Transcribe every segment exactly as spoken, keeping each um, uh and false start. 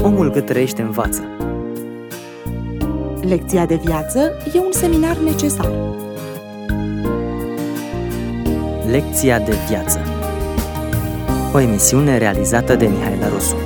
Omul cât trăiește învață. Lecția de viață e un seminar necesar. Lecția de viață. O emisiune realizată de Mihaela Rosu.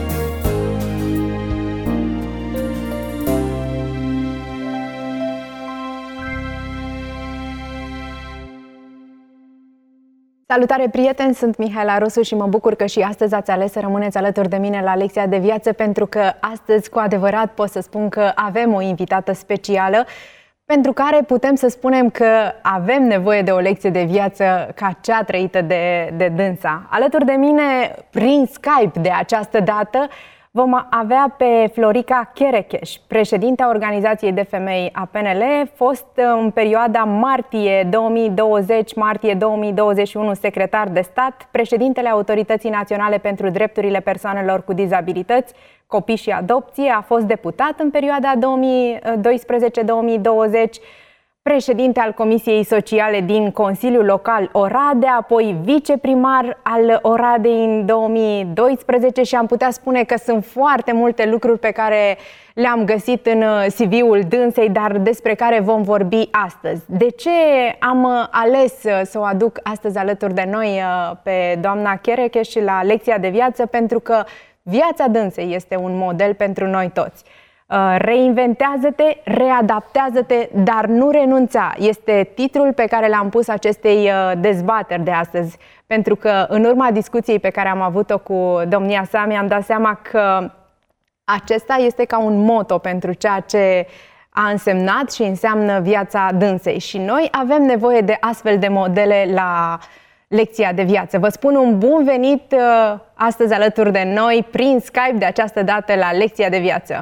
Salutare, prieteni! Sunt Mihaela Rosu și mă bucur că și astăzi ați ales să rămâneți alături de mine la Lecția de viață, pentru că astăzi, cu adevărat, pot să spun că avem o invitată specială pentru care putem să spunem că avem nevoie de o lecție de viață ca cea trăită de, de dânsa. Alături de mine, prin Skype de această dată, vom avea pe Florica Cherecheș, președinta Organizației de Femei a P N L, fost în perioada martie două mii douăzeci-martie două mii douăzeci și unu secretar de stat, președintele Autorității Naționale pentru Drepturile Persoanelor cu Dizabilități, Copii și Adopție, a fost deputat în perioada două mii doisprezece două mii douăzeci, președinte al Comisiei Sociale din Consiliul Local Oradea, apoi viceprimar al Oradei în două mii doisprezece și am putea spune că sunt foarte multe lucruri pe care le-am găsit în C V-ul dânsei, dar despre care vom vorbi astăzi. De ce am ales să o aduc astăzi alături de noi pe doamna Cherecheș la Lecția de Viață? Pentru că viața dânsei este un model pentru noi toți. Reinventează-te, readaptează-te, dar nu renunța. Este titlul pe care l-am pus acestei dezbateri de astăzi, pentru că în urma discuției pe care am avut-o cu domnia sa, mi-am dat seama că acesta este ca un moto pentru ceea ce a însemnat și înseamnă viața dânsei. Și noi avem nevoie de astfel de modele la Lecția de Viață. Vă spun un bun venit astăzi alături de noi, prin Skype de această dată, la Lecția de Viață.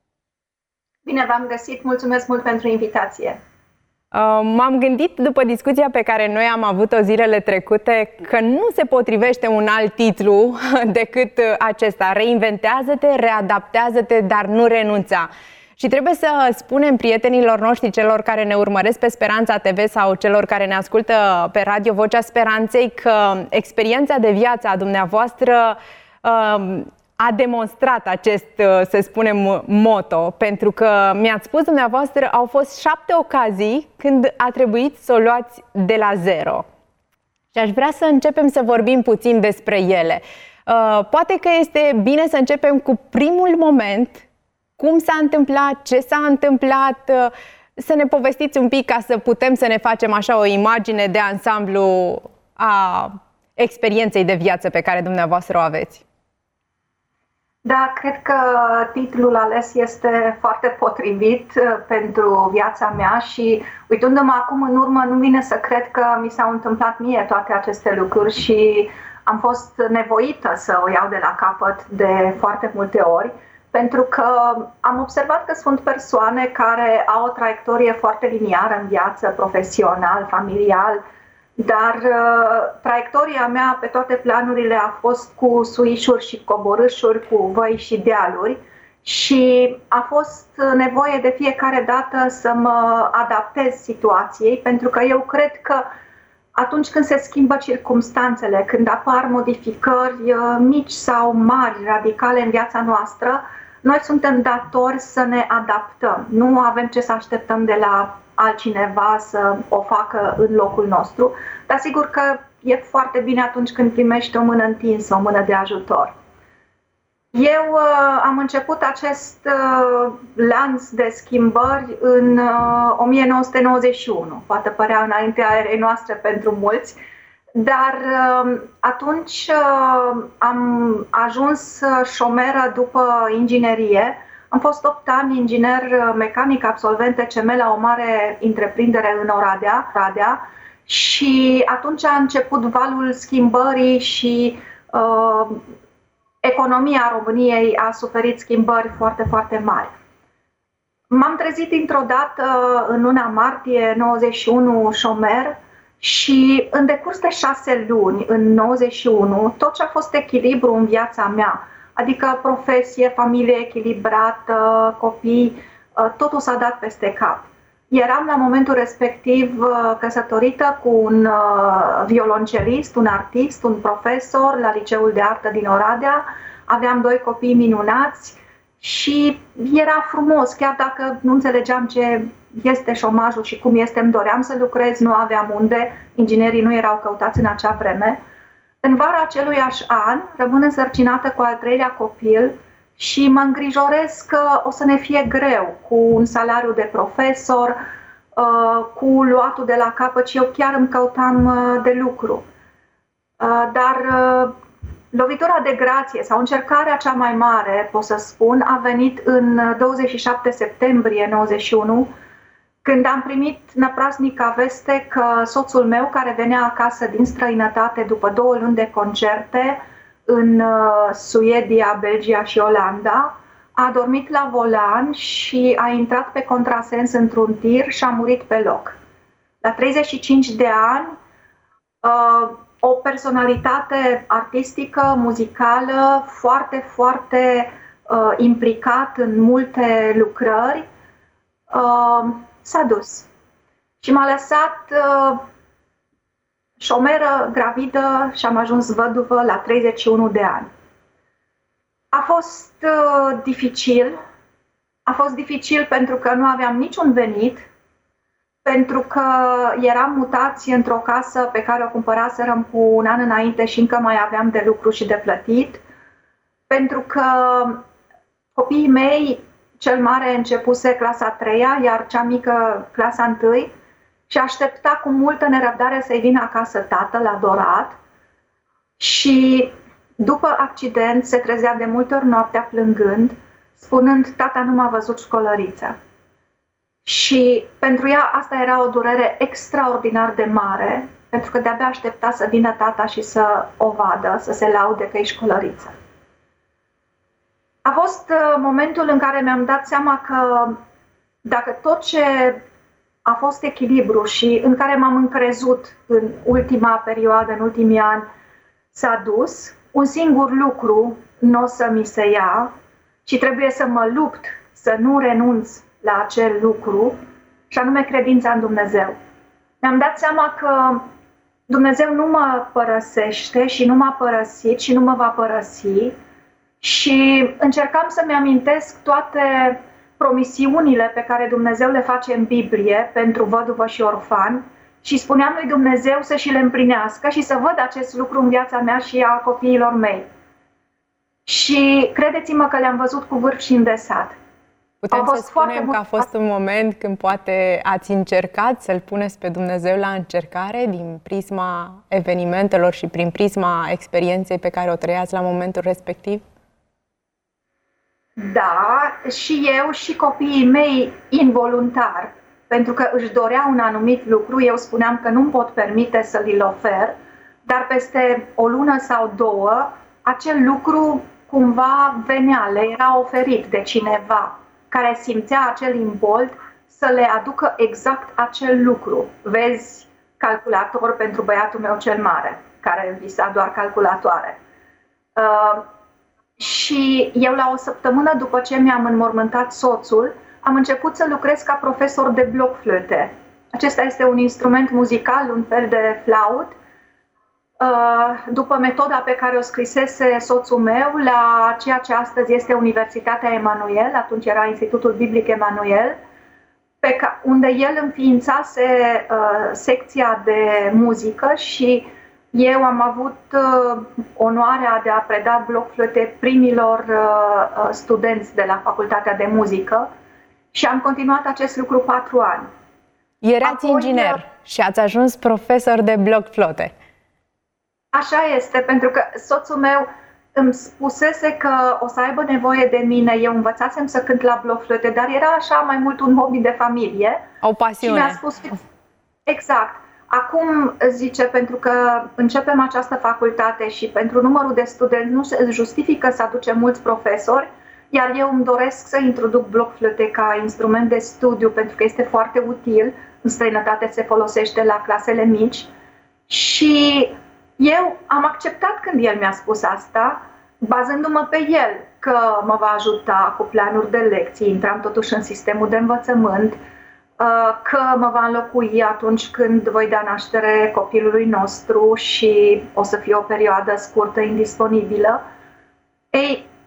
Bine v-am găsit, mulțumesc mult pentru invitație. Uh, M-am gândit, după discuția pe care noi am avut-o zilele trecute, că nu se potrivește un alt titlu decât acesta: reinventează-te, readaptează-te, dar nu renunța. Și trebuie să spunem prietenilor noștri, celor care ne urmăresc pe Speranța T V sau celor care ne ascultă pe Radio Vocea Speranței, că experiența de viață a dumneavoastră uh, a demonstrat acest, să spunem, moto, pentru că mi-ați spus dumneavoastră, au fost șapte ocazii când a trebuit să o luați de la zero. Și aș vrea să începem să vorbim puțin despre ele. Poate că este bine să începem cu primul moment, cum s-a întâmplat, ce s-a întâmplat, să ne povestiți un pic ca să putem să ne facem așa o imagine de ansamblu a experienței de viață pe care dumneavoastră o aveți. Da, cred că titlul ales este foarte potrivit pentru viața mea și, uitându-mă acum în urmă, nu vine să cred că mi s-au întâmplat mie toate aceste lucruri și am fost nevoită să o iau de la capăt de foarte multe ori, pentru că am observat că sunt persoane care au o traiectorie foarte liniară în viață, profesional, familial, dar uh, traiectoria mea pe toate planurile a fost cu suișuri și coborâșuri, cu văi și dealuri și a fost nevoie de fiecare dată să mă adaptez situației, pentru că eu cred că atunci când se schimbă circumstanțele, când apar modificări uh, mici sau mari, radicale în viața noastră, noi suntem datori să ne adaptăm. Nu avem ce să așteptăm de la altcineva să o facă în locul nostru, dar sigur că e foarte bine atunci când primești o mână întinsă, o mână de ajutor. Eu uh, am început acest uh, lanț de schimbări în uh, o mie nouă sute nouăzeci și unu, poate părea înaintea erei noastre pentru mulți, dar uh, atunci uh, am ajuns șomeră după inginerie. Am fost opt ani inginer mecanic, absolvent T C M la o mare întreprindere în Oradea, Oradea și atunci a început valul schimbării și uh, economia României a suferit schimbări foarte, foarte mari. M-am trezit dintr-o dată în luna martie nouăzeci și unu șomer și în decurs de șase luni, în nouăzeci și unu, tot ce a fost echilibru în viața mea, adică profesie, familie echilibrată, copii, totul s-a dat peste cap. Eram la momentul respectiv căsătorită cu un violoncelist, un artist, un profesor la Liceul de Artă din Oradea. Aveam doi copii minunați și era frumos, chiar dacă nu înțelegeam ce este șomajul și cum este, îmi doream să lucrez, nu aveam unde, inginerii nu erau căutați în acea vreme. În vara aceluiași an rămân însărcinată cu al treilea copil și mă îngrijorez că o să ne fie greu cu un salariu de profesor, cu luatul de la capăt și eu chiar îmi căutam de lucru. Dar lovitura de grație sau încercarea cea mai mare, pot să spun, a venit în douăzeci și șapte septembrie nouăzeci și unu, când am primit năprasnica veste că soțul meu, care venea acasă din străinătate după două luni de concerte în Suedia, Belgia și Olanda, a dormit la volan și a intrat pe contrasens într-un tir și a murit pe loc. La treizeci și cinci de ani, o personalitate artistică, muzicală, foarte, foarte implicat în multe lucrări, s-a dus și m-a lăsat șomeră, gravidă și am ajuns văduvă la treizeci și unu de ani. A fost uh, dificil, a fost dificil pentru că nu aveam niciun venit, pentru că eram mutați într-o casă pe care o cumpăraserăm cu un an înainte și încă mai aveam de lucru și de plătit, pentru că copiii mei, cel mare începuse clasa a treia, iar cea mică clasa întâi, și aștepta cu multă nerăbdare să-i vină acasă tatăl adorat și după accident se trezea de multe ori noaptea plângând, spunând, tata nu m-a văzut școlăriță. Și pentru ea asta era o durere extraordinar de mare, pentru că de-abia aștepta să vină tata și să o vadă, să se laude că e școlăriță. A fost momentul în care mi-am dat seama că dacă tot ce a fost echilibru și în care m-am încrezut în ultima perioadă, în ultimii ani, s-a dus, un singur lucru nu o să mi se ia și trebuie să mă lupt să nu renunț la acel lucru, și anume credința în Dumnezeu. Mi-am dat seama că Dumnezeu nu mă părăsește și nu m-a părăsit și nu mă va părăsi și încercam să-mi amintesc toate promisiunile pe care Dumnezeu le face în Biblie pentru văduvă și orfan și spuneam lui Dumnezeu să și le împlinească și să văd acest lucru în viața mea și a copiilor mei. Și credeți-mă că le-am văzut cu vârf și îndesat. Putem să spunem că a fost un moment când poate ați încercat să-L puneți pe Dumnezeu la încercare din prisma evenimentelor și prin prisma experienței pe care o trăiați la momentul respectiv? Da, și eu și copiii mei involuntar, pentru că își dorea un anumit lucru, eu spuneam că nu-mi pot permite să li-l ofer, dar peste o lună sau două, acel lucru cumva venea, le era oferit de cineva care simțea acel imbold să le aducă exact acel lucru. Vezi, calculator pentru băiatul meu cel mare, care visa doar calculatoare. Uh, și eu la o săptămână după ce mi-am înmormântat soțul, am început să lucrez ca profesor de blockflöte. Acesta este un instrument muzical, un fel de flaut, după metoda pe care o scrisese soțul meu la ceea ce astăzi este Universitatea Emanuel, atunci era Institutul Biblic Emanuel, pe ca, unde el înființase uh, secția de muzică și eu am avut uh, onoarea de a preda blockflöte primilor uh, studenți de la Facultatea de Muzică și am continuat acest lucru patru ani. Erați Apoi, inginer și ați ajuns profesor de blockflöte. Așa este, pentru că soțul meu îmi spusese că o să aibă nevoie de mine. Eu învățasem să cânt la blockflöte, dar era așa mai mult un hobby de familie. O pasiune. Și mi-a spus, exact. Acum, zice, pentru că începem această facultate și pentru numărul de studenți nu se justifică să aducem mulți profesori, iar eu îmi doresc să introduc blockflöte ca instrument de studiu, pentru că este foarte util. În străinătate se folosește la clasele mici. Și eu am acceptat când el mi-a spus asta, bazându-mă pe el, că mă va ajuta cu planuri de lecții, intram totuși în sistemul de învățământ, că mă va înlocui atunci când voi da naștere copilului nostru și o să fie o perioadă scurtă, indisponibilă. Ei,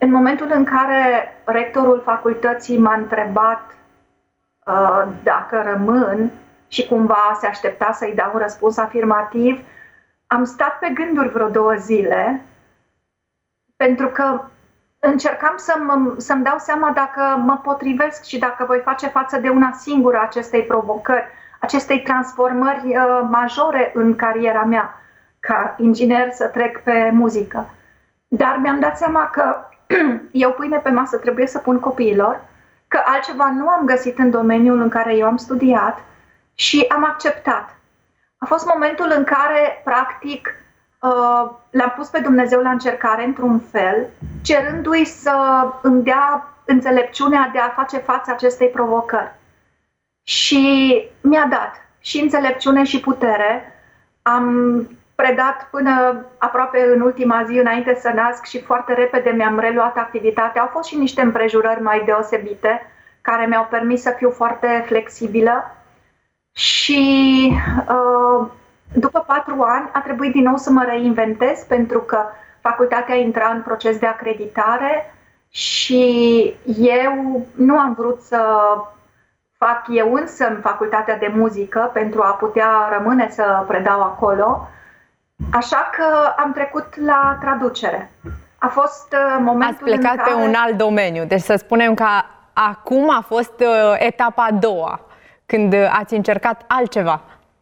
în momentul în care rectorul facultății m-a întrebat uh, dacă rămân și cumva se aștepta să-i dau un răspuns afirmativ, am stat pe gânduri vreo două zile, pentru că încercam să-mi, să-mi dau seama dacă mă potrivesc și dacă voi face față de una singură acestei provocări, acestei transformări uh, majore în cariera mea ca inginer să trec pe muzică. Dar mi-am dat seama că eu pâine pe masă trebuie să pun copiilor, că altceva nu am găsit în domeniul în care eu am studiat și am acceptat. A fost momentul în care, practic, uh, l-am pus pe Dumnezeu la încercare într-un fel, cerându-i să îmi dea înțelepciunea de a face față acestei provocări. Și mi-a dat și înțelepciune și putere. Am predat până aproape în ultima zi înainte să nasc și foarte repede mi-am reluat activitatea. Au fost și niște împrejurări mai deosebite care mi-au permis să fiu foarte flexibilă și uh, după patru ani a trebuit din nou să mă reinventez pentru că facultatea intra în proces de acreditare și eu nu am vrut să fac eu însă în facultatea de muzică pentru a putea rămâne să predau acolo. Așa că am trecut la traducere. A fost uh, momentul Ați plecat în care... pe un alt domeniu, deci să spunem că acum a fost uh, etapa a doua, când ați încercat altceva.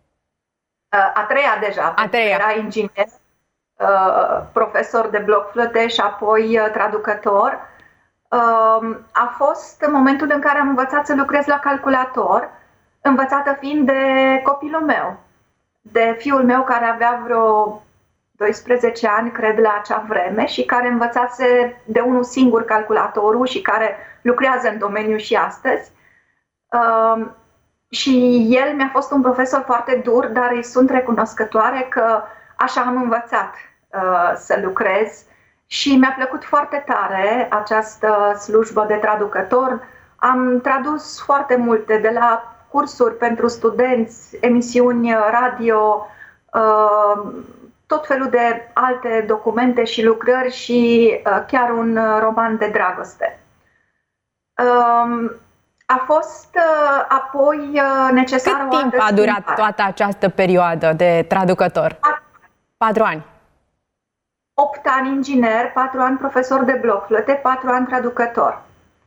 Uh, a treia deja, a treia. Era inginer, uh, profesor de bloc-flăte și apoi uh, traducător. Uh, a fost momentul în care am învățat să lucrez la calculator, învățată fiind de copilul meu, de fiul meu care avea vreo doisprezece ani, cred, la acea vreme și care învățase de unul singur calculatorul și care lucrează în domeniu și astăzi. Uh, și el mi-a fost un profesor foarte dur, dar îi sunt recunoscătoare că așa am învățat uh, să lucrez și mi-a plăcut foarte tare această slujbă de traducător. Am tradus foarte multe, de la cursuri pentru studenți, emisiuni radio, tot felul de alte documente și lucrări și chiar un roman de dragoste. A fost apoi necesară Cât o timp altă a durat schimbare. toată această perioadă de traducător? Patru ani. Opt ani inginer, patru ani profesor de bloc-flăte, patru ani traducător.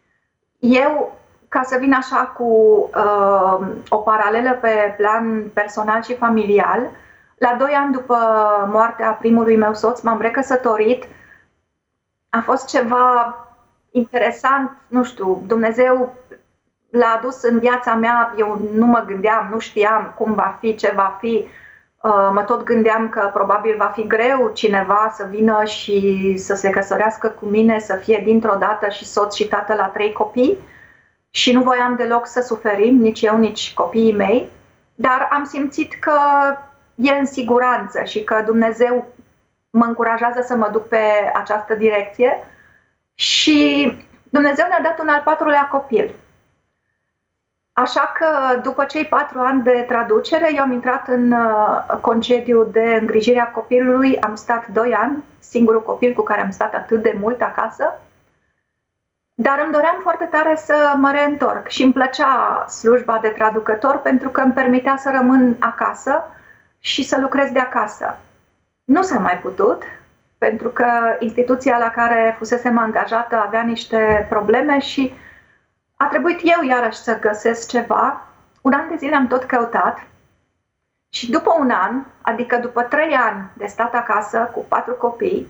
Eu, ca să vin așa cu uh, o paralelă pe plan personal și familial, la doi ani după moartea primului meu soț m-am recăsătorit. A fost ceva interesant, nu știu, Dumnezeu l-a adus în viața mea, eu nu mă gândeam, nu știam cum va fi, ce va fi. Uh, mă tot gândeam că probabil va fi greu cineva să vină și să se căsătorească cu mine, să fie dintr-o dată și soț și tată la trei copii. Și nu voiam deloc să suferim, nici eu, nici copiii mei, dar am simțit că e în siguranță și că Dumnezeu mă încurajează să mă duc pe această direcție și Dumnezeu ne-a dat un al patrulea copil. Așa că după cei patru ani de traducere, eu am intrat în concediu de îngrijire a copilului, am stat doi ani, singurul copil cu care am stat atât de mult acasă. Dar îmi doream foarte tare să mă reîntorc și îmi plăcea slujba de traducător pentru că îmi permitea să rămân acasă și să lucrez de acasă. Nu s-a mai putut, pentru că instituția la care fusesem angajată avea niște probleme și a trebuit eu iarăși să găsesc ceva. Un an de zile am tot căutat și după un an, adică după trei ani de stat acasă cu patru copii,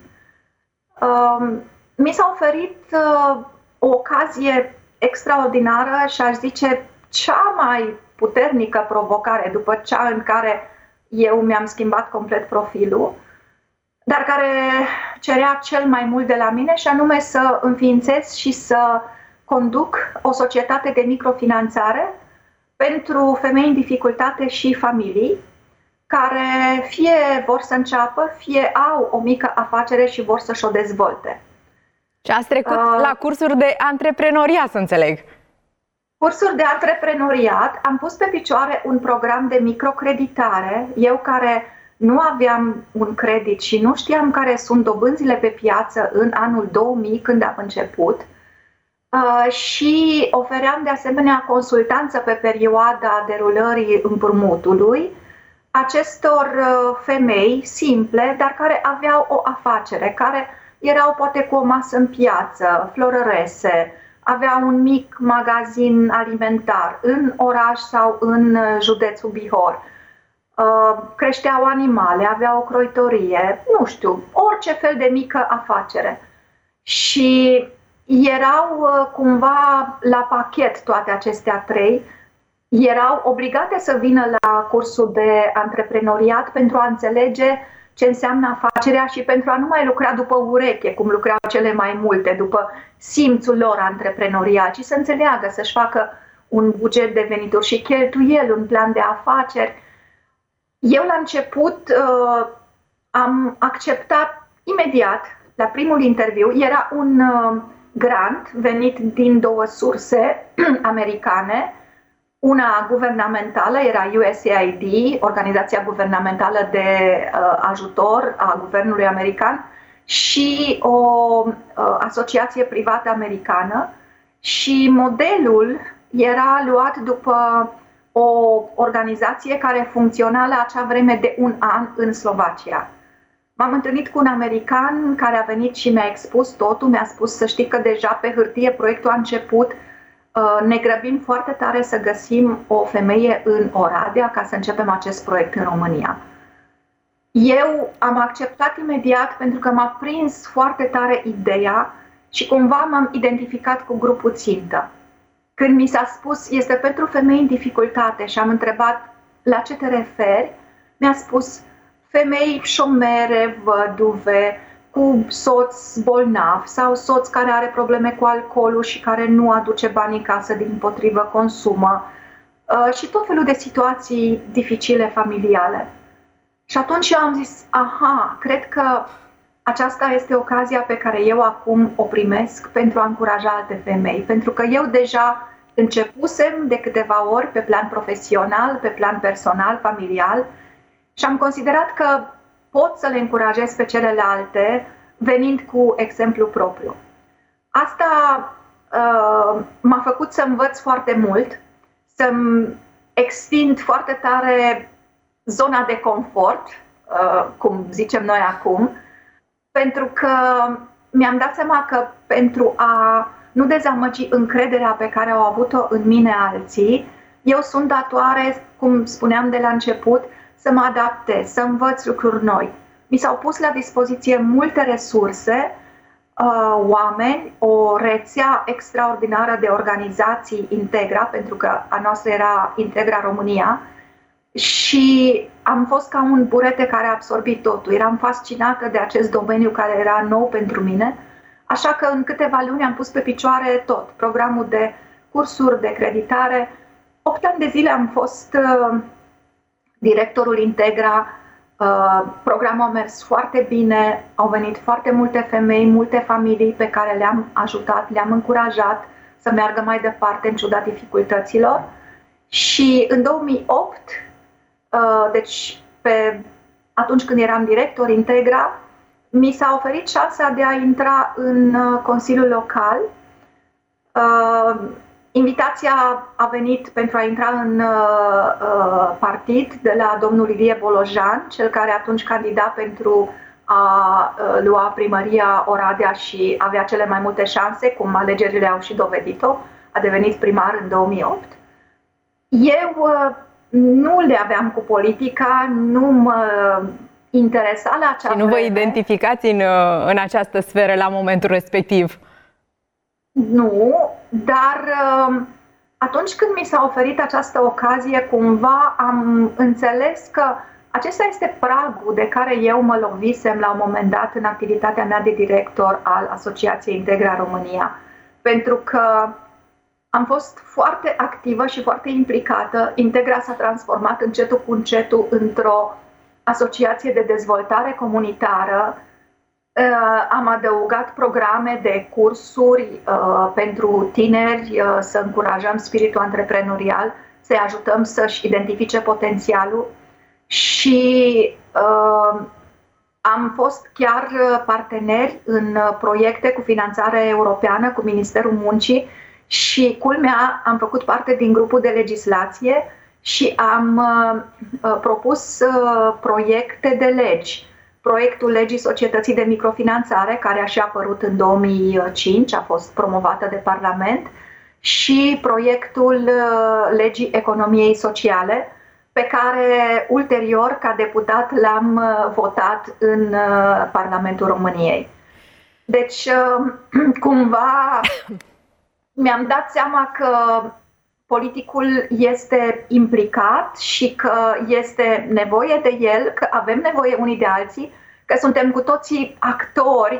um, mi s-a oferit uh, o ocazie extraordinară și aș zice cea mai puternică provocare după cea în care eu mi-am schimbat complet profilul, dar care cerea cel mai mult de la mine și anume să înființez și să conduc o societate de microfinanțare pentru femei în dificultate și familii care fie vor să înceapă, fie au o mică afacere și vor să-și o dezvolte. Și ați trecut uh, la cursuri de antreprenoriat, să înțeleg. Cursuri de antreprenoriat. Am pus pe picioare un program de microcreditare. Eu care nu aveam un credit și nu știam care sunt dobânzile pe piață în anul două mii când am început. Uh, și ofeream de asemenea consultanță pe perioada derulării împrumutului acestor uh, femei simple, dar care aveau o afacere, care erau poate cu o masă în piață, florărese, aveau un mic magazin alimentar în oraș sau în județul Bihor, uh, creșteau animale, aveau o croitorie, nu știu, orice fel de mică afacere. Și erau uh, cumva la pachet toate acestea trei, erau obligate să vină la cursul de antreprenoriat pentru a înțelege ce înseamnă afacerea și pentru a nu mai lucra după ureche, cum lucrau cele mai multe, după simțul lor antreprenorial, ci să înțeleagă, să-și facă un buget de venituri și cheltuieli, un plan de afaceri. Eu la început uh, am acceptat imediat, la primul interviu, era un uh, grant venit din două surse americane, una guvernamentală, era U S A I D, Organizația Guvernamentală de uh, Ajutor a Guvernului American, și o uh, asociație privată americană, și modelul era luat după o organizație care funcționa la acea vreme de un an în Slovacia. M-am întâlnit cu un american care a venit și mi-a expus totul, mi-a spus să știi că deja pe hârtie proiectul a început, ne grăbim foarte tare să găsim o femeie în Oradea ca să începem acest proiect în România. Eu am acceptat imediat pentru că m-a prins foarte tare ideea și cumva m-am identificat cu grupul țintă. Când mi s-a spus este pentru femei în dificultate și am întrebat la ce te referi, mi-a spus femei șomere, văduve, cu soț bolnav sau soț care are probleme cu alcoolul și care nu aduce bani în casă, dimpotrivă consumă, și tot felul de situații dificile familiale. Și atunci eu am zis, aha, cred că aceasta este ocazia pe care eu acum o primesc pentru a încuraja alte femei, pentru că eu deja începusem de câteva ori pe plan profesional, pe plan personal, familial, și am considerat că pot să le încurajez pe celelalte venind cu exemplu propriu. Asta uh, m-a făcut să învăț foarte mult, să-mi extind foarte tare zona de confort, uh, cum zicem noi acum, pentru că mi-am dat seama că pentru a nu dezamăgi încrederea pe care au avut-o în mine alții, eu sunt datoare, cum spuneam de la început, să mă adaptez, să învăț lucruri noi. Mi s-au pus la dispoziție multe resurse, uh, oameni, o rețea extraordinară de organizații Integra, pentru că a noastră era Integra România, și am fost ca un burete care a absorbit totul. Eram fascinată de acest domeniu care era nou pentru mine, așa că în câteva luni am pus pe picioare tot, programul de cursuri, de creditare. Opt ani de zile am fost uh, directorul Integra, uh, programul a mers foarte bine, au venit foarte multe femei, multe familii pe care le-am ajutat, le-am încurajat să meargă mai departe în ciuda dificultăților. Și în două mii opt, uh, deci pe, atunci când eram director Integra, mi s-a oferit șansa de a intra în uh, Consiliul Local. Uh, Invitația a venit pentru a intra în uh, partid de la domnul Ilie Bolojan, cel care atunci candida pentru a uh, lua primăria Oradea și avea cele mai multe șanse, cum alegerile au și dovedit-o, a devenit primar în două mii opt. Eu uh, nu le aveam cu politica, nu mă interesa la acea Și nu vreme. vă identificați în, în această sferă la momentul respectiv? Nu, dar atunci când mi s-a oferit această ocazie, cumva am înțeles că acesta este pragul de care eu mă lovisem la un moment dat în activitatea mea de director al Asociației Integra România. Pentru că am fost foarte activă și foarte implicată. Integra s-a transformat încetul cu încetul într-o asociație de dezvoltare comunitară. Uh, am adăugat programe de cursuri uh, pentru tineri, uh, să încurajăm spiritul antreprenorial, să-i ajutăm să-și identifice potențialul. Și Am fost chiar parteneri în proiecte cu finanțare europeană, cu Ministerul Muncii și, culmea, am făcut parte din grupul de legislație și am propus proiecte de legi. Proiectul legii Societății de Microfinanțare, care a și apărut în două mii cinci, a fost promovată de Parlament, și proiectul legii Economiei Sociale, pe care ulterior, ca deputat, l-am votat în Parlamentul României. Deci, cumva, mi-am dat seama că politicul este implicat și că este nevoie de el, că avem nevoie unii de alții, că suntem cu toții actori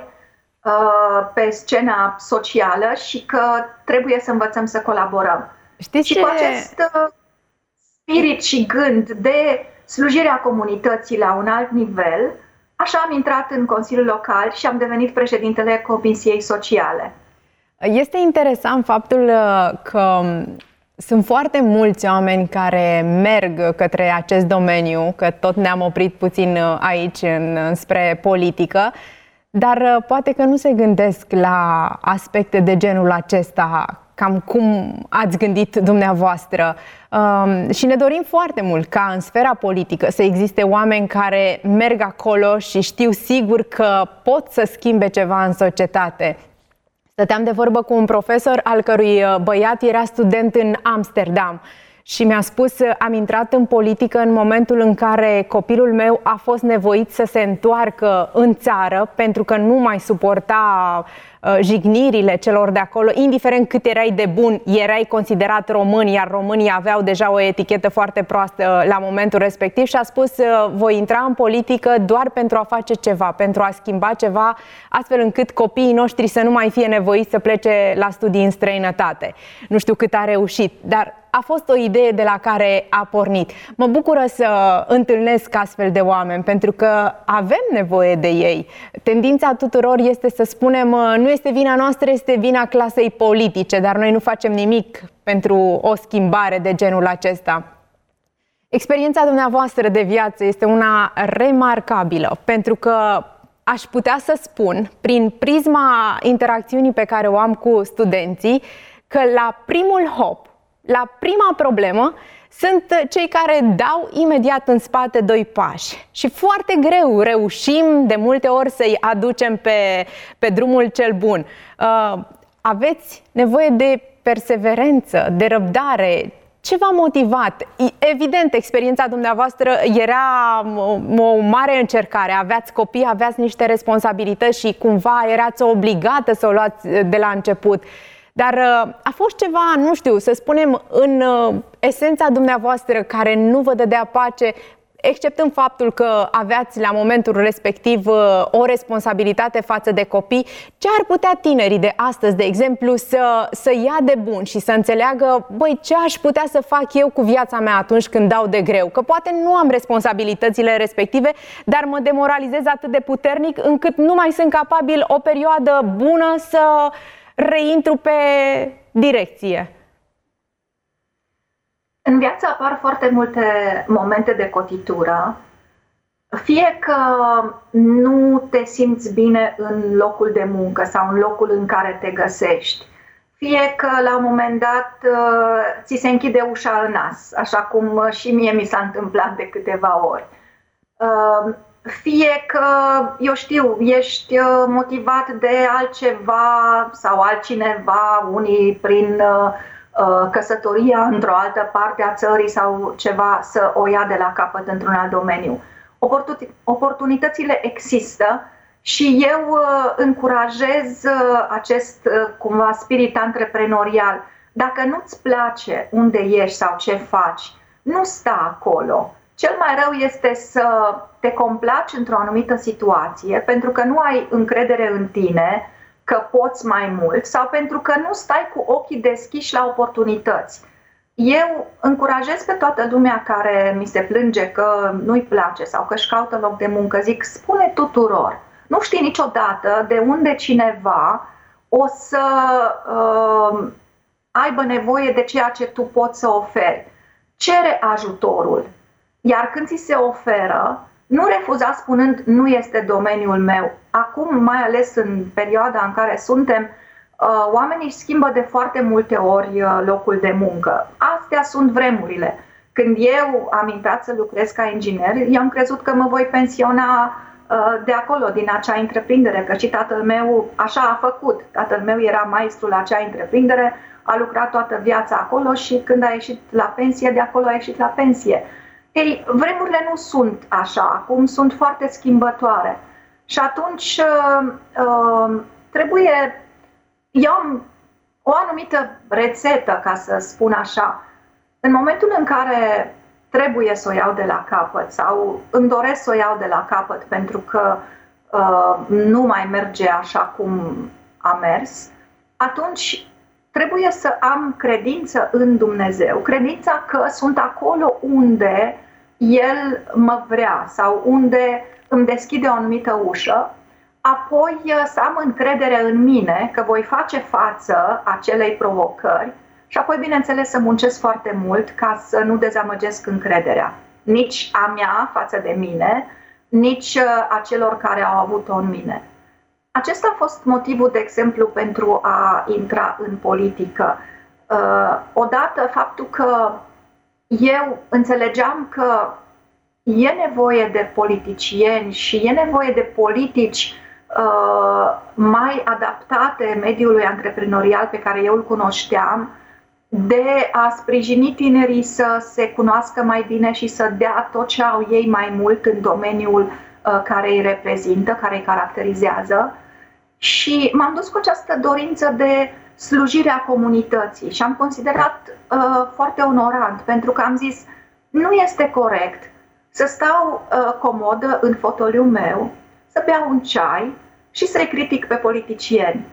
uh, pe scena socială și că trebuie să învățăm să colaborăm. Știți și ce... cu acest uh, spirit și gând de slujirea comunității la un alt nivel, așa am intrat în Consiliul Local și am devenit președintele Comisiei Sociale. Este interesant faptul că sunt foarte mulți oameni care merg către acest domeniu, că tot ne-am oprit puțin aici în, spre politică, dar poate că nu se gândesc la aspecte de genul acesta, cam cum ați gândit dumneavoastră. Um, și ne dorim foarte mult ca în sfera politică să existe oameni care merg acolo și știu sigur că pot să schimbe ceva în societate. Stăteam de vorbă cu un profesor al cărui băiat era student în Amsterdam și mi-a spus: am intrat în politică în momentul în care copilul meu a fost nevoit să se întoarcă în țară pentru că nu mai suporta uh, jignirile celor de acolo. Indiferent cât erai de bun, erai considerat român, iar românii aveau deja o etichetă foarte proastă la momentul respectiv și a spus: uh, voi intra în politică doar pentru a face ceva, pentru a schimba ceva, astfel încât copiii noștri să nu mai fie nevoiți să plece la studii în străinătate. Nu știu cât a reușit, dar a fost o idee de la care a pornit. Mă bucură să întâlnesc astfel de oameni, pentru că avem nevoie de ei. Tendința tuturor este să spunem: nu este vina noastră, este vina clasei politice, dar noi nu facem nimic pentru o schimbare de genul acesta. Experiența dumneavoastră de viață este una remarcabilă, pentru că aș putea să spun, prin prisma interacțiunii pe care o am cu studenții, că la primul hop, la prima problemă, sunt cei care dau imediat în spate doi pași și foarte greu reușim de multe ori să-i aducem pe, pe drumul cel bun. Uh, aveți nevoie de perseverență, de răbdare. Ce v-a motivat? Evident, experiența dumneavoastră era o mare încercare. Aveați copii, aveați niște responsabilități și cumva erați obligată să o luați de la început. Dar a fost ceva, nu știu, să spunem, în esența dumneavoastră care nu vă dădea pace, exceptând faptul că aveați la momentul respectiv o responsabilitate față de copii. Ce ar putea tinerii de astăzi, de exemplu, să, să ia de bun și să înțeleagă: băi, ce aș putea să fac eu cu viața mea atunci când dau de greu? Că poate nu am responsabilitățile respective, dar mă demoralizez atât de puternic încât nu mai sunt capabil o perioadă bună să reintru pe direcție. În viață apar foarte multe momente de cotitură. Fie că nu te simți bine în locul de muncă sau în locul în care te găsești, fie că la un moment dat ți se închide ușa în nas, așa cum și mie mi s-a întâmplat de câteva ori. Fie că, eu știu, ești motivat de altceva sau altcineva, unii prin uh, căsătoria într-o altă parte a țării sau ceva, să o ia de la capăt într-un alt domeniu. Oportunitățile există și eu uh, încurajez uh, acest uh, cumva spirit antreprenorial. Dacă nu-ți place unde ești sau ce faci, nu sta acolo. Cel mai rău este să te complaci într-o anumită situație pentru că nu ai încredere în tine, că poți mai mult sau pentru că nu stai cu ochii deschiși la oportunități. Eu încurajez pe toată lumea care mi se plânge că nu-i place sau că își caută loc de muncă, zic: spune tuturor. Nu știi niciodată de unde cineva o să uh, aibă nevoie de ceea ce tu poți să oferi. Cere ajutorul. Iar când ți se oferă, nu refuza spunând nu este domeniul meu. Acum, mai ales în perioada în care suntem, oamenii își schimbă de foarte multe ori locul de muncă. Astea sunt vremurile. Când eu am intrat să lucrez ca inginer, eu am crezut că mă voi pensiona de acolo, din acea întreprindere, că și tatăl meu așa a făcut. Tatăl meu era maestru la acea întreprindere, a lucrat toată viața acolo și când a ieșit la pensie, de acolo a ieșit la pensie. Ei, vremurile nu sunt așa, acum sunt foarte schimbătoare. Și atunci uh, trebuie, eu am o anumită rețetă, ca să spun așa. În momentul în care trebuie să o iau de la capăt sau îmi doresc să o iau de la capăt pentru că uh, nu mai merge așa cum a mers, atunci trebuie să am credință în Dumnezeu, credința că sunt acolo unde El mă vrea sau unde îmi deschide o anumită ușă, apoi să am încredere în mine că voi face față acelei provocări și apoi, bineînțeles, să muncesc foarte mult ca să nu dezamăgesc încrederea, nici a mea față de mine, nici a celor care au avut-o în mine. Acesta a fost motivul, de exemplu, pentru a intra în politică. Odată, faptul că eu înțelegeam că e nevoie de politicieni și e nevoie de politici mai adaptate mediului antreprenorial pe care eu îl cunoșteam, de a sprijini tinerii să se cunoască mai bine și să dea tot ce au ei mai mult în domeniul care îi reprezintă, care îi caracterizează. Și m-am dus cu această dorință de slujire a comunității și am considerat uh, foarte onorant, pentru că am zis, nu este corect să stau uh, comodă în fotoliul meu, să beau un ceai și să-i critic pe politicieni.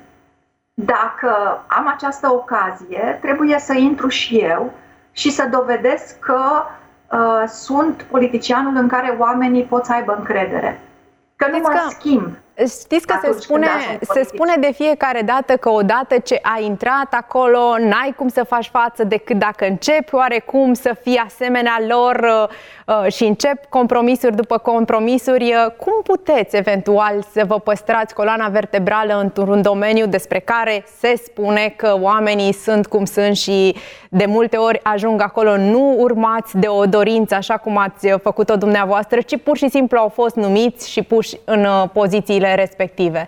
Dacă am această ocazie, trebuie să intru și eu și să dovedesc că uh, sunt politicianul în care oamenii pot să aibă încredere. Că nu mă schimb. Știți că se spune, se spune de fiecare dată că odată ce ai intrat acolo, n-ai cum să faci față decât dacă începi oarecum să fii asemenea lor uh, și încep compromisuri după compromisuri. Cum puteți eventual să vă păstrați coloana vertebrală într-un domeniu despre care se spune că oamenii sunt cum sunt și de multe ori ajung acolo nu urmați de o dorință așa cum ați făcut-o dumneavoastră, ci pur și simplu au fost numiți și puși în pozițiile respective?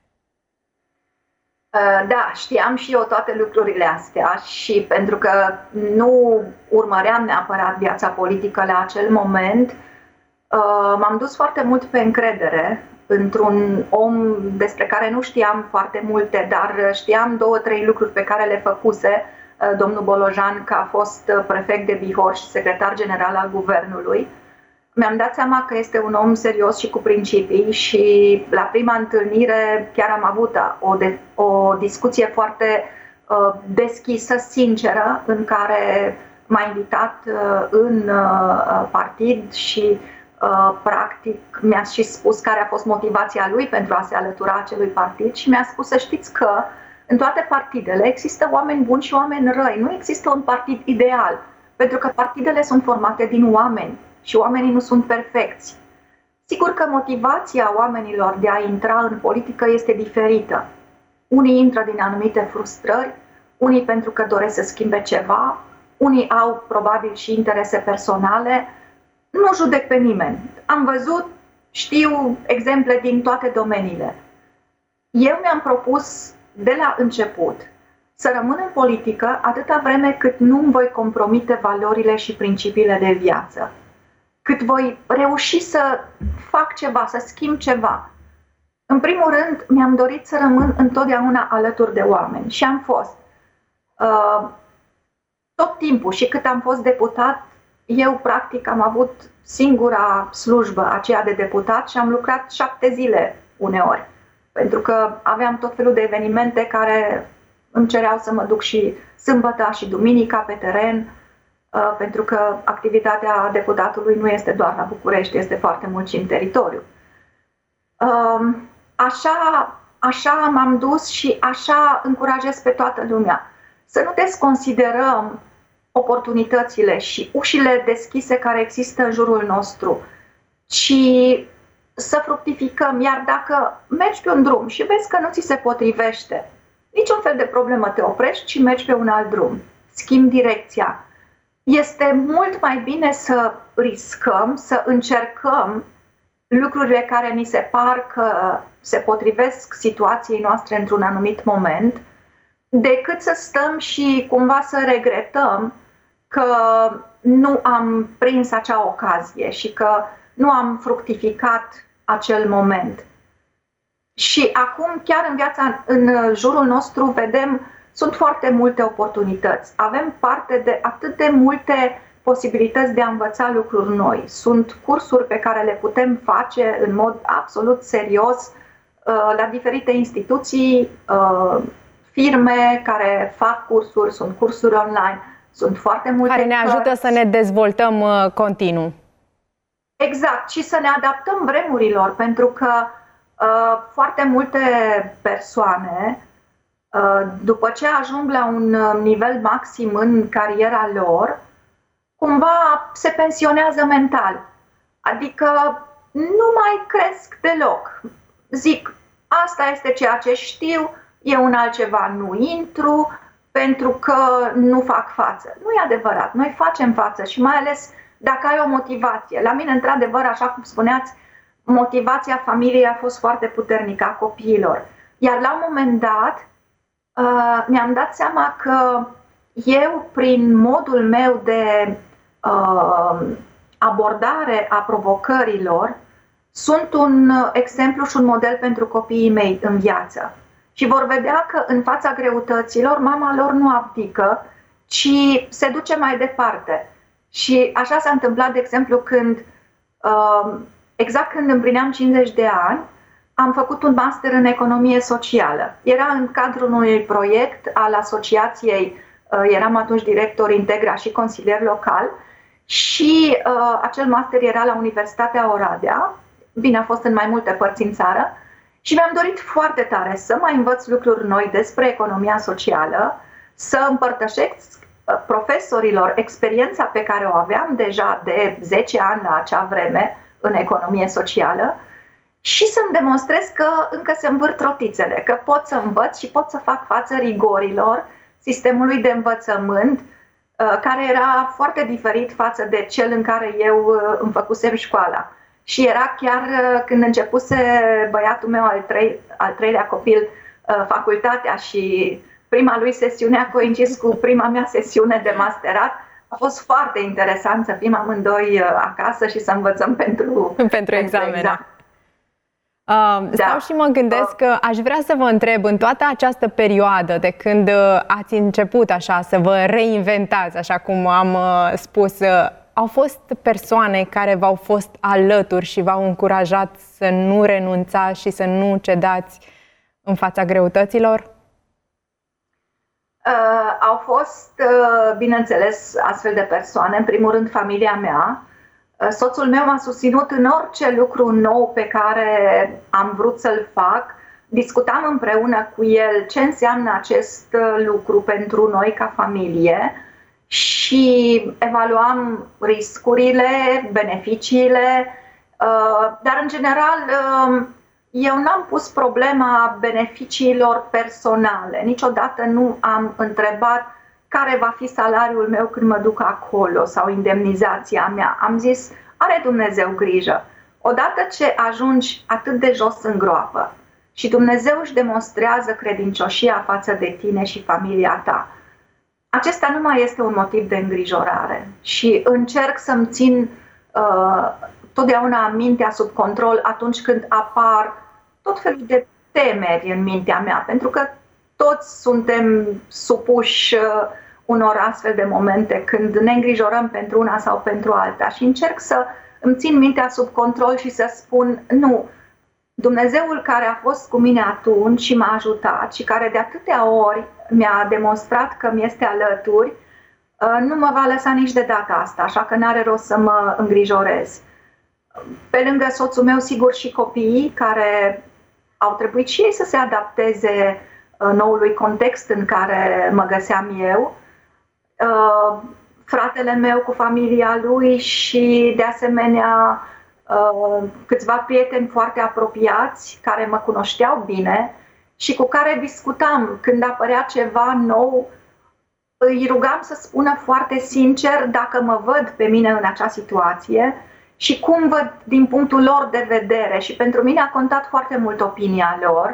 Da, știam și eu toate lucrurile astea și pentru că nu urmăream neapărat viața politică la acel moment, m-am dus foarte mult pe încredere într-un om despre care nu știam foarte multe, dar știam două, trei lucruri pe care le făcuse domnul Bolojan, că a fost prefect de Bihor și secretar general al guvernului. Mi-am dat seama că este un om serios și cu principii și la prima întâlnire chiar am avut o, de, o discuție foarte uh, deschisă, sinceră, în care m-a invitat uh, în uh, partid și uh, practic mi-a și spus care a fost motivația lui pentru a se alătura acelui partid și mi-a spus să știți că în toate partidele există oameni buni și oameni răi, nu există un partid ideal, pentru că partidele sunt formate din oameni și oamenii nu sunt perfecți. Sigur că motivația oamenilor de a intra în politică este diferită. Unii intră din anumite frustrări, unii pentru că doresc să schimbe ceva, unii au probabil și interese personale. Nu judec pe nimeni. Am văzut, știu exemple din toate domeniile. Eu mi-am propus de la început să rămân în politică atâta vreme cât nu îmi voi compromite valorile și principiile de viață, cât voi reuși să fac ceva, să schimb ceva. În primul rând, mi-am dorit să rămân întotdeauna alături de oameni și am fost. Uh, tot timpul și cât am fost deputat, eu practic am avut singura slujbă, aceea de deputat, și am lucrat șapte zile uneori, pentru că aveam tot felul de evenimente care îmi cereau să mă duc și sâmbătă și duminica pe teren, pentru că activitatea deputatului nu este doar la București, este foarte mult și în teritoriu. Așa, așa m-am dus și așa încurajez pe toată lumea. Să nu desconsiderăm oportunitățile și ușile deschise care există în jurul nostru, ci să fructificăm. Iar dacă mergi pe un drum și vezi că nu ți se potrivește, niciun fel de problemă, te oprești și mergi pe un alt drum. Schimbi direcția. Este mult mai bine să riscăm, să încercăm lucrurile care ni se par că se potrivesc situației noastre într-un anumit moment, decât să stăm și cumva să regretăm că nu am prins acea ocazie și că nu am fructificat acel moment. Și acum, chiar în viața, în jurul nostru, vedem, sunt foarte multe oportunități. Avem parte de atât de multe posibilități de a învăța lucruri noi. Sunt cursuri pe care le putem face în mod absolut serios la diferite instituții, firme care fac cursuri, sunt cursuri online, sunt foarte multe care ne ajută cărți. să ne dezvoltăm continuu. Exact, și să ne adaptăm vremurilor, pentru că uh, foarte multe persoane, uh, după ce ajung la un nivel maxim în cariera lor, cumva se pensionează mental. Adică nu mai cresc deloc. Zic, asta este ceea ce știu, eu în altceva nu intru, pentru că nu fac față. Nu e adevărat, noi facem față și mai ales dacă ai o motivație. La mine, într-adevăr, așa cum spuneați, motivația familiei a fost foarte puternică, a copiilor. Iar la un moment dat uh, mi-am dat seama că eu, prin modul meu de uh, abordare a provocărilor, sunt un exemplu și un model pentru copiii mei în viață. Și vor vedea că în fața greutăților mama lor nu abdică, ci se duce mai departe. Și așa s-a întâmplat, de exemplu, când, exact când împlineam cincizeci de ani, am făcut un master în economie socială. Era în cadrul unui proiect al asociației, eram atunci director Integra și consilier local, și acel master era la Universitatea Oradea, bine, a fost în mai multe părți în țară, și mi-am dorit foarte tare să mai învăț lucruri noi despre economia socială, să împărtășesc profesorilor experiența pe care o aveam deja de zece ani la acea vreme în economie socială și să-mi demonstrez că încă se învârt rotițele, că pot să învăț și pot să fac față rigorilor sistemului de învățământ, care era foarte diferit față de cel în care eu îmi făcusem școala. Și era chiar când începuse băiatul meu, al, trei, al treilea copil, facultatea, și prima lui sesiune a coincis cu prima mea sesiune de masterat. A fost foarte interesant să fim amândoi acasă și să învățăm pentru, pentru examene. Exact. Uh, stau da. și mă gândesc că aș vrea să vă întreb, în toată această perioadă de când ați început așa să vă reinventați, așa cum am spus, au fost persoane care v-au fost alături și v-au încurajat să nu renunțați și să nu cedați în fața greutăților? Uh, au fost, uh, bineînțeles, astfel de persoane. În primul rând, familia mea. Uh, soțul meu m-a susținut în orice lucru nou pe care am vrut să-l fac. Discutam împreună cu el ce înseamnă acest lucru pentru noi ca familie și evaluam riscurile, beneficiile, uh, dar în general uh, eu n-am pus problema beneficiilor personale. Niciodată nu am întrebat care va fi salariul meu când mă duc acolo sau indemnizația mea. Am zis, are Dumnezeu grijă. Odată ce ajungi atât de jos în groapă și Dumnezeu își demonstrează credincioșia față de tine și familia ta, acesta nu mai este un motiv de îngrijorare. Și încerc să-mi țin uh, totdeauna mintea sub control atunci când apar tot felul de temeri în mintea mea, pentru că toți suntem supuși unor astfel de momente când ne îngrijorăm pentru una sau pentru alta, și încerc să îmi țin mintea sub control și să spun, nu, Dumnezeul care a fost cu mine atunci și m-a ajutat și care de atâtea ori mi-a demonstrat că mi este alături, nu mă va lăsa nici de data asta, așa că n-are rost să mă îngrijorez. Pe lângă soțul meu, sigur, și copiii care au trebuit și ei să se adapteze noului context în care mă găseam eu, fratele meu cu familia lui și, de asemenea, câțiva prieteni foarte apropiați care mă cunoșteau bine și cu care discutam când apărea ceva nou. Îi rugam să spună foarte sincer dacă mă văd pe mine în acea situație și cum văd din punctul lor de vedere. Și pentru mine a contat foarte mult opinia lor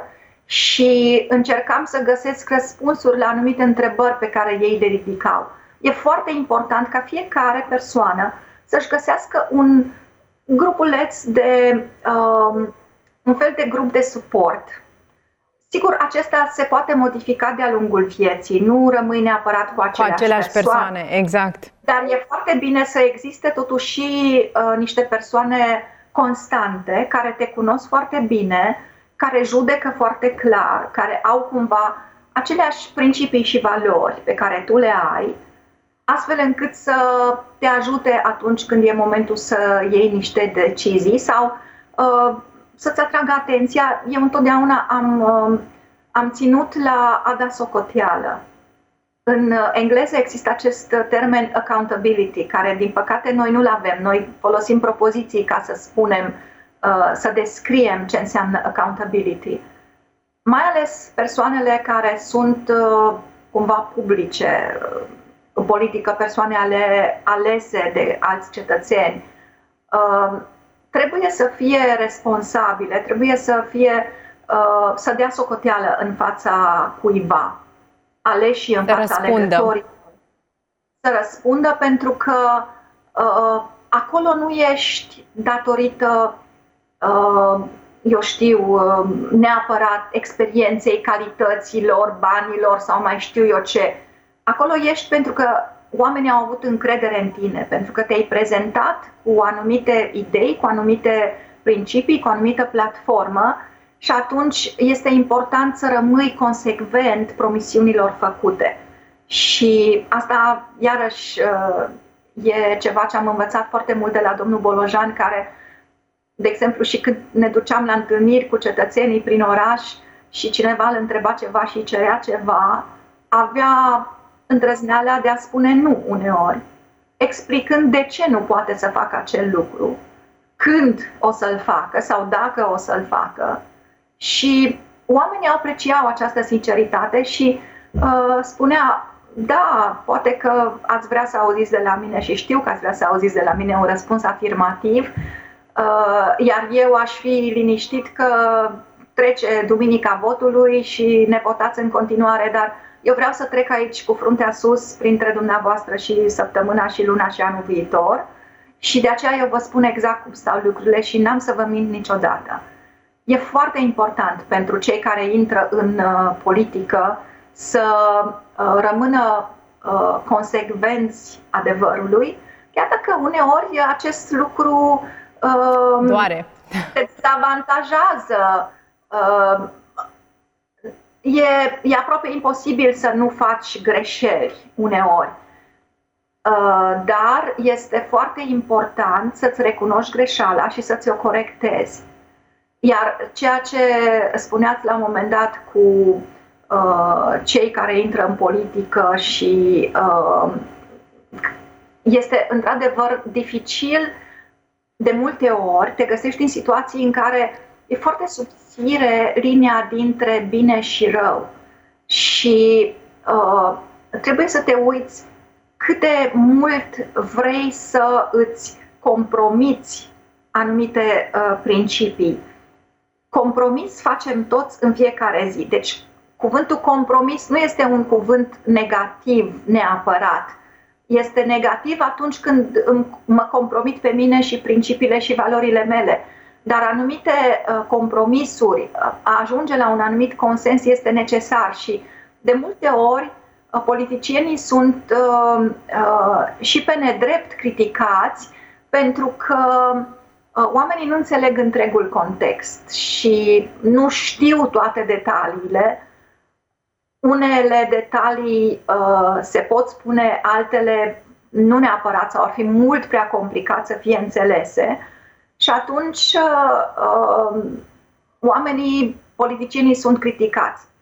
și încercam să găsesc răspunsuri la anumite întrebări pe care ei le ridicau. E foarte important ca fiecare persoană să-și găsească un grupuleț de, um, un fel de grup de suport. Sigur, acesta se poate modifica de-a lungul vieții, nu rămâi neapărat cu aceleași, cu aceleași persoane. persoane. Exact. Dar e foarte bine să existe totuși și uh, niște persoane constante, care te cunosc foarte bine, care judecă foarte clar, care au cumva aceleași principii și valori pe care tu le ai, astfel încât să te ajute atunci când e momentul să iei niște decizii sau uh, să-ți atragă atenția. Eu întotdeauna am, uh, am ținut la a da socoteală. În engleză există acest termen accountability, care din păcate noi nu-l avem. Noi folosim propoziții ca să spunem, uh, să descriem ce înseamnă accountability. Mai ales persoanele care sunt uh, cumva publice, în politică, persoane ale, alese de alți cetățeni, uh, trebuie să fie responsabile, trebuie să fie uh, să dea socoteală în fața cuiva, aleși în fața alegătorilor, să răspundă, pentru că uh, acolo nu ești datorită, uh, eu știu, uh, neapărat experienței, calităților, banilor sau mai știu eu ce. Acolo ești pentru că oamenii au avut încredere în tine, pentru că te-ai prezentat cu anumite idei, cu anumite principii, cu o anumită platformă și atunci este important să rămâi consecvent promisiunilor făcute. Și asta, iarăși, e ceva ce am învățat foarte mult de la domnul Bolojan, care, de exemplu, și când ne duceam la întâlniri cu cetățenii prin oraș și cineva îl întreba ceva și îi cerea ceva, avea îndrăzneala de a spune nu uneori, explicând de ce nu poate să facă acel lucru, când o să-l facă sau dacă o să-l facă. Și oamenii apreciau această sinceritate și uh, spunea, da, poate că ați vrea să auziți de la mine și știu că ați vrea să auziți de la mine un răspuns afirmativ, uh, iar eu aș fi liniștit că trece duminica votului și ne votați în continuare, dar eu vreau să trec aici cu fruntea sus printre dumneavoastră și săptămâna și luna și anul viitor și de aceea eu vă spun exact cum stau lucrurile și n-am să vă mint niciodată. E foarte important pentru cei care intră în uh, politică să uh, rămână uh, consecvenți adevărului, chiar dacă uneori acest lucru uh, doare, te dezavantajează. Uh, E, e aproape imposibil să nu faci greșeli uneori, uh, dar este foarte important să-ți recunoști greșeala și să ți-o corectezi. Iar ceea ce spuneați la un moment dat cu uh, cei care intră în politică și uh, este într-adevăr dificil, de multe ori te găsești în situații în care e foarte subțire linia dintre bine și rău și uh, trebuie să te uiți cât de mult vrei să îți compromiți anumite uh, principii. Compromis facem toți în fiecare zi. Deci cuvântul compromis nu este un cuvânt negativ neapărat. Este negativ atunci când mă compromit pe mine și principiile și valorile mele. Dar anumite uh, compromisuri, a ajunge la un anumit consens este necesar și de multe ori uh, politicienii sunt uh, uh, și pe nedrept criticați pentru că uh, oamenii nu înțeleg întregul context și nu știu toate detaliile. Unele detalii uh, se pot spune, altele nu neapărat sau ar fi mult prea complicat să fie înțelese. Și atunci uh, oamenii, politicienii sunt criticați.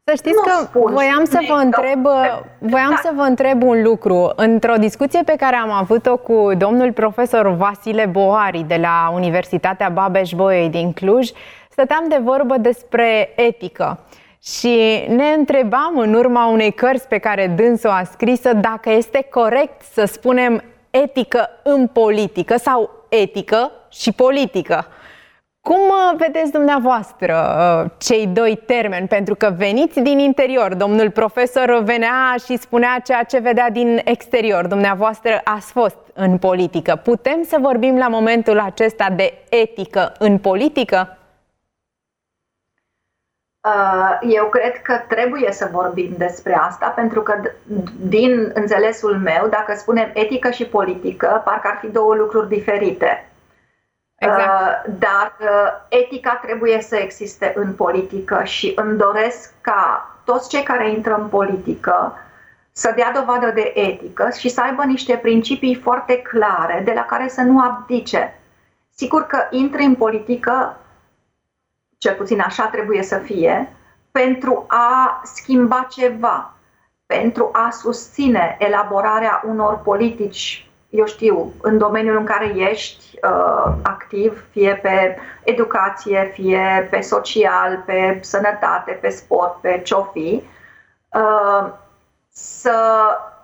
Să știți nu că voiam să vă întreb, voiam da. să vă întreb un lucru. Într-o discuție pe care am avut-o cu domnul profesor Vasile Boari de la Universitatea Babeș-Bolyai din Cluj, stăteam de vorbă despre etică. Și ne întrebam în urma unei cărți pe care dânsul a scris-o dacă este corect să spunem etică în politică sau etică și politică. Cum vedeți dumneavoastră cei doi termeni? Pentru că veniți din interior, domnul profesor venea și spunea ceea ce vedea din exterior. Dumneavoastră ați fost în politică. Putem să vorbim la momentul acesta de etică în politică? Eu cred că trebuie să vorbim despre asta, pentru că din înțelesul meu, dacă spunem etică și politică, parcă ar fi două lucruri diferite. Exact. Dar etica trebuie să existe în politică și îmi doresc ca toți cei care intră în politică să dea dovadă de etică și să aibă niște principii foarte clare de la care să nu abdice. Sigur că intri în politică, cel puțin așa trebuie să fie, pentru a schimba ceva, pentru a susține elaborarea unor politici, eu știu, în domeniul în care ești uh, activ, fie pe educație, fie pe social, pe sănătate, pe sport, pe ce-o fi, uh, să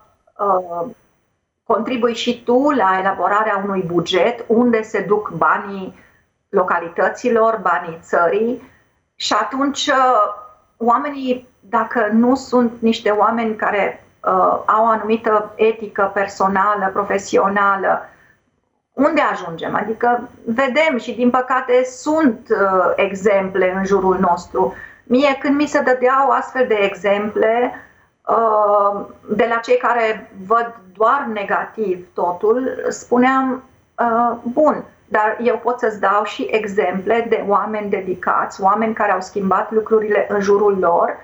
uh, contribui și tu la elaborarea unui buget unde se duc banii localităților, banii țării și atunci oamenii, dacă nu sunt niște oameni care uh, au o anumită etică personală, profesională, unde ajungem? Adică vedem și din păcate sunt uh, exemple în jurul nostru. Mie când mi se dădeau astfel de exemple uh, de la cei care văd doar negativ totul, spuneam, uh, bun, dar eu pot să-ți dau și exemple de oameni dedicați, oameni care au schimbat lucrurile în jurul lor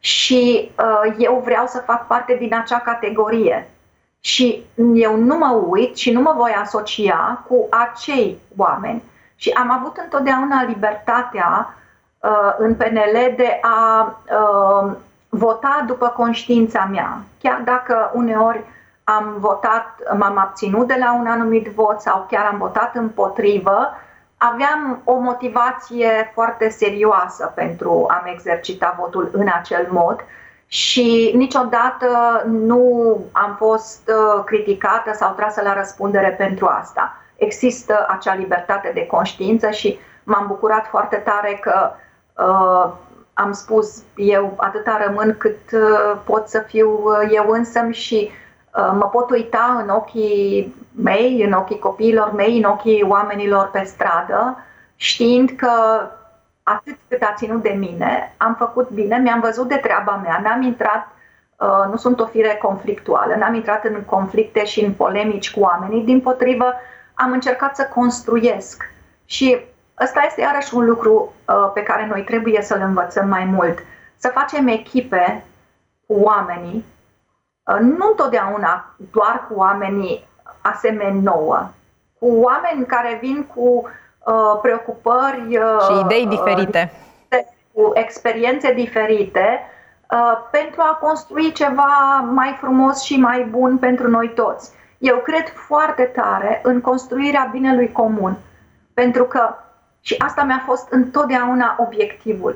și uh, eu vreau să fac parte din acea categorie. Și eu nu mă uit și nu mă voi asocia cu acei oameni. Și am avut întotdeauna libertatea uh, în P N L de a uh, vota după conștiința mea. Chiar dacă uneori am votat, m-am abținut de la un anumit vot sau chiar am votat împotrivă, aveam o motivație foarte serioasă pentru a-mi exercita votul în acel mod și niciodată nu am fost criticată sau trasă la răspundere pentru asta. Există acea libertate de conștiință și m-am bucurat foarte tare că uh, am spus eu atâta rămân cât uh, pot să fiu eu însămi și mă pot uita în ochii mei, în ochii copiilor mei, în ochii oamenilor pe stradă, știind că atât cât a ținut de mine, am făcut bine, mi-am văzut de treaba mea, n-am intrat, nu sunt o fire conflictuală, n-am intrat în conflicte și în polemici cu oamenii, dimpotrivă am încercat să construiesc. Și ăsta este iarăși un lucru pe care noi trebuie să-l învățăm mai mult, să facem echipe cu oamenii, nu întotdeauna doar cu oamenii asemeni nouă, cu oameni care vin cu uh, preocupări uh, și idei diferite, uh, cu experiențe diferite, uh, pentru a construi ceva mai frumos și mai bun pentru noi toți. Eu cred foarte tare în construirea binelui comun, pentru că, și asta mi-a fost întotdeauna obiectivul,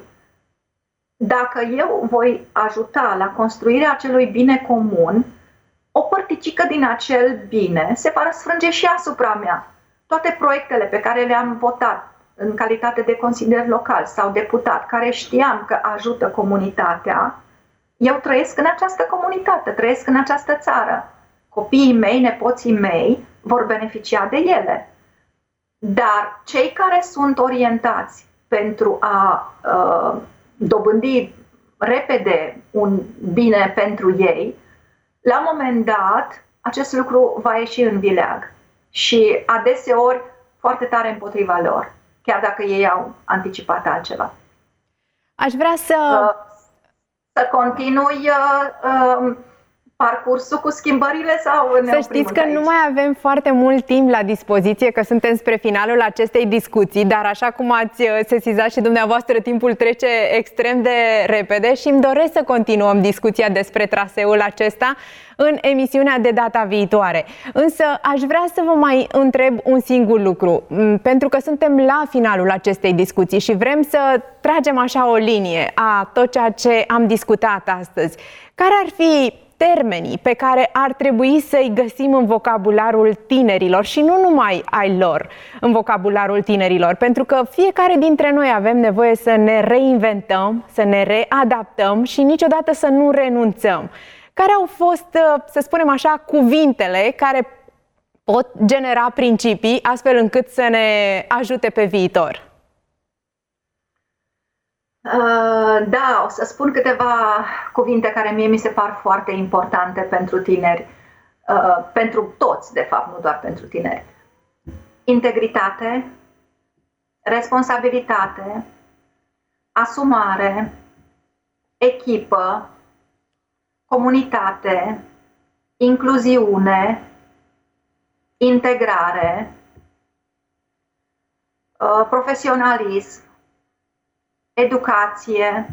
dacă eu voi ajuta la construirea acelui bine comun, o părticică din acel bine se va răsfrânge și asupra mea. Toate proiectele pe care le-am votat în calitate de consilier local sau deputat, care știam că ajută comunitatea, eu trăiesc în această comunitate, trăiesc în această țară. Copiii mei, nepoții mei vor beneficia de ele. Dar cei care sunt orientați pentru a uh, dobândi repede un bine pentru ei, la un moment dat, acest lucru va ieși în vileag și adeseori foarte tare împotriva lor, chiar dacă ei au anticipat altceva. Aș vrea să... Uh, să continui uh, uh, parcursul cu schimbările sau ne Să știți că aici? Nu mai avem foarte mult timp la dispoziție, că suntem spre finalul acestei discuții, dar așa cum ați sesizat și dumneavoastră, timpul trece extrem de repede și îmi doresc să continuăm discuția despre traseul acesta în emisiunea de data viitoare. Însă aș vrea să vă mai întreb un singur lucru, pentru că suntem la finalul acestei discuții și vrem să tragem așa o linie a tot ceea ce am discutat astăzi. Care ar fi termenii pe care ar trebui să-i găsim în vocabularul tinerilor și nu numai ai lor, în vocabularul tinerilor, pentru că fiecare dintre noi avem nevoie să ne reinventăm, să ne readaptăm și niciodată să nu renunțăm. Care au fost, să spunem așa, cuvintele care pot genera principii astfel încât să ne ajute pe viitor? Uh, da, o să spun câteva cuvinte care mie mi se par foarte importante pentru tineri, uh, pentru toți, de fapt, nu doar pentru tineri. Integritate, responsabilitate, asumare, echipă, comunitate, incluziune, integrare, uh, profesionalism, educație,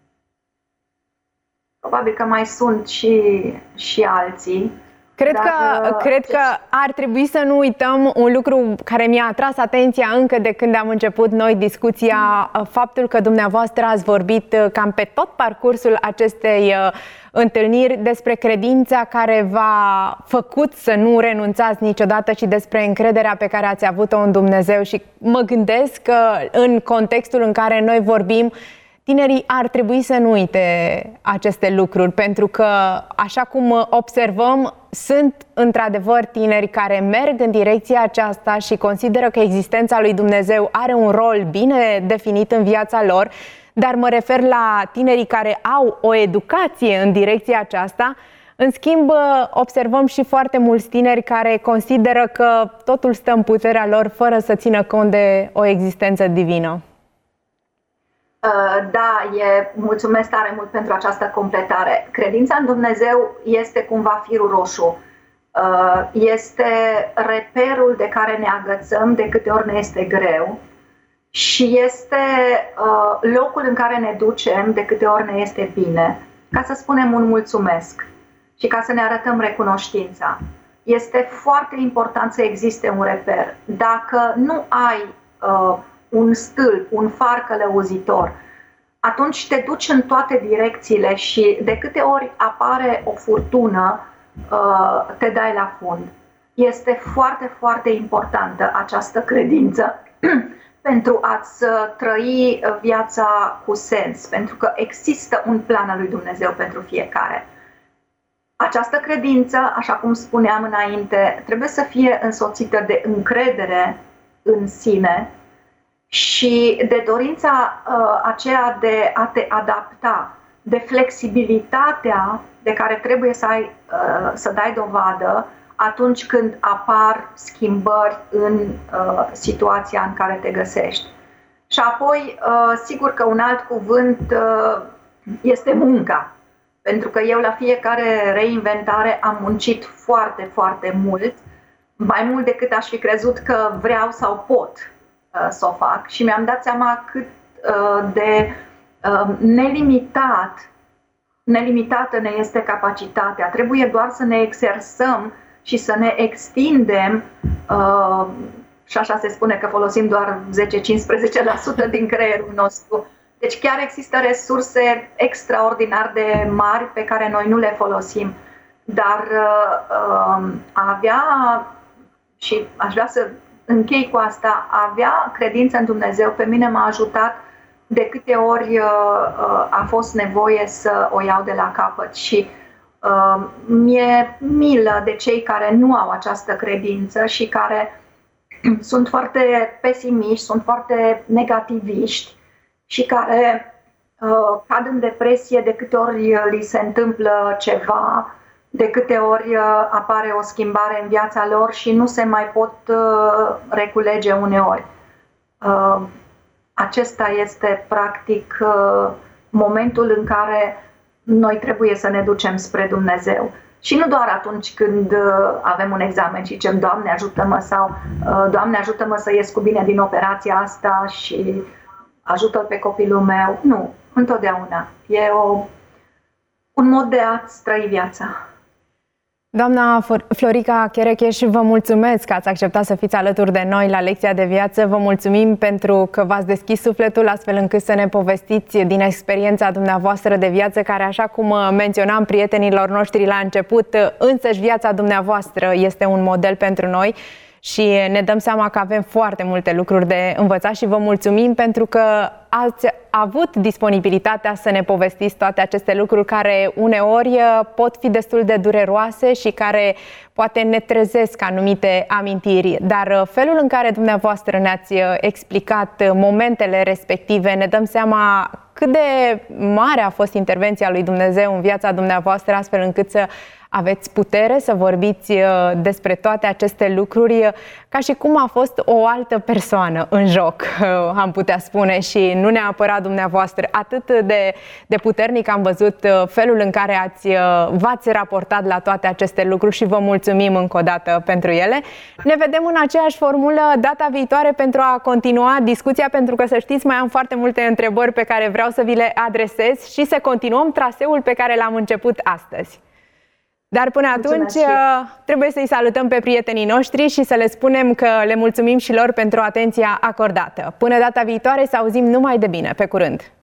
probabil că mai sunt și, și alții. Cred, dar, că, cred că ar trebui să nu uităm un lucru care mi-a atras atenția încă de când am început noi discuția, faptul că dumneavoastră ați vorbit cam pe tot parcursul acestei întâlniri despre credința care v-a făcut să nu renunțați niciodată și despre încrederea pe care ați avut-o în Dumnezeu. Și mă gândesc că în contextul în care noi vorbim, tinerii ar trebui să nu uite aceste lucruri, pentru că, așa cum observăm, sunt într-adevăr tineri care merg în direcția aceasta și consideră că existența lui Dumnezeu are un rol bine definit în viața lor, dar mă refer la tinerii care au o educație în direcția aceasta. În schimb, observăm și foarte mulți tineri care consideră că totul stă în puterea lor fără să țină cont de o existență divină. Da, e, mulțumesc tare mult pentru această completare. Credința în Dumnezeu este cumva firul roșu. Este reperul de care ne agățăm de câte ori ne este greu și este locul în care ne ducem de câte ori ne este bine, ca să spunem un mulțumesc și ca să ne arătăm recunoștința. Este foarte important să existe un reper. Dacă nu ai un stâlp, un far călăuzitor, atunci te duci în toate direcțiile și de câte ori apare o furtună, te dai la fund. Este foarte, foarte importantă această credință pentru a-ți trăi viața cu sens, pentru că există un plan al lui Dumnezeu pentru fiecare. Această credință, așa cum spuneam înainte, trebuie să fie însoțită de încredere în sine și de dorința uh, aceea de a te adapta, de flexibilitatea de care trebuie să, ai, uh, să dai dovadă atunci când apar schimbări în uh, situația în care te găsești. Și apoi, uh, sigur că un alt cuvânt uh, este munca, pentru că eu la fiecare reinventare am muncit foarte, foarte mult, mai mult decât aș fi crezut că vreau sau pot să o fac și mi-am dat seama cât de nelimitat, nelimitată ne este capacitatea. Trebuie doar să ne exersăm și să ne extindem, și așa se spune că folosim doar zece-cincisprezece la sută din creierul nostru. Deci chiar există resurse extraordinar de mari pe care noi nu le folosim. Dar a avea, și aș vrea să închei cu asta, a avea credință în Dumnezeu pe mine m-a ajutat de câte ori uh, uh, a fost nevoie să o iau de la capăt și uh, mi-e milă de cei care nu au această credință și care sunt foarte pesimiști, sunt foarte negativiști și care uh, cad în depresie de câte ori li se întâmplă ceva, de câte ori apare o schimbare în viața lor și nu se mai pot reculege uneori. Acesta este, practic, momentul în care noi trebuie să ne ducem spre Dumnezeu. Și nu doar atunci când avem un examen și zicem Doamne ajută-mă sau Doamne ajută-mă să ies cu bine din operația asta și ajută-l pe copilul meu. Nu, întotdeauna. E o, un mod de a-ți trăi viața. Doamna Florica Cherecheș, vă mulțumesc că ați acceptat să fiți alături de noi la Lecția de Viață. Vă mulțumim pentru că v-ați deschis sufletul astfel încât să ne povestiți din experiența dumneavoastră de viață, care, așa cum menționam prietenilor noștri la început, însăși viața dumneavoastră este un model pentru noi și ne dăm seama că avem foarte multe lucruri de învățat și vă mulțumim pentru că ați avut disponibilitatea să ne povestiți toate aceste lucruri care uneori pot fi destul de dureroase și care poate ne trezesc anumite amintiri, dar felul în care dumneavoastră ne-ați explicat momentele respective, ne dăm seama cât de mare a fost intervenția lui Dumnezeu în viața dumneavoastră, astfel încât să aveți putere să vorbiți despre toate aceste lucruri ca și cum a fost o altă persoană în joc, am putea spune, și nu neapărat dumneavoastră. Atât de, de puternic am văzut felul în care ați, v-ați raportat la toate aceste lucruri și vă mulțumim încă o dată pentru ele. Ne vedem în aceeași formulă data viitoare pentru a continua discuția, pentru că, să știți, mai am foarte multe întrebări pe care vreau să vi le adresez și să continuăm traseul pe care l-am început astăzi. Dar până atunci trebuie să-i salutăm pe prietenii noștri și să le spunem că le mulțumim și lor pentru atenția acordată. Până data viitoare, să auzim numai de bine. Pe curând!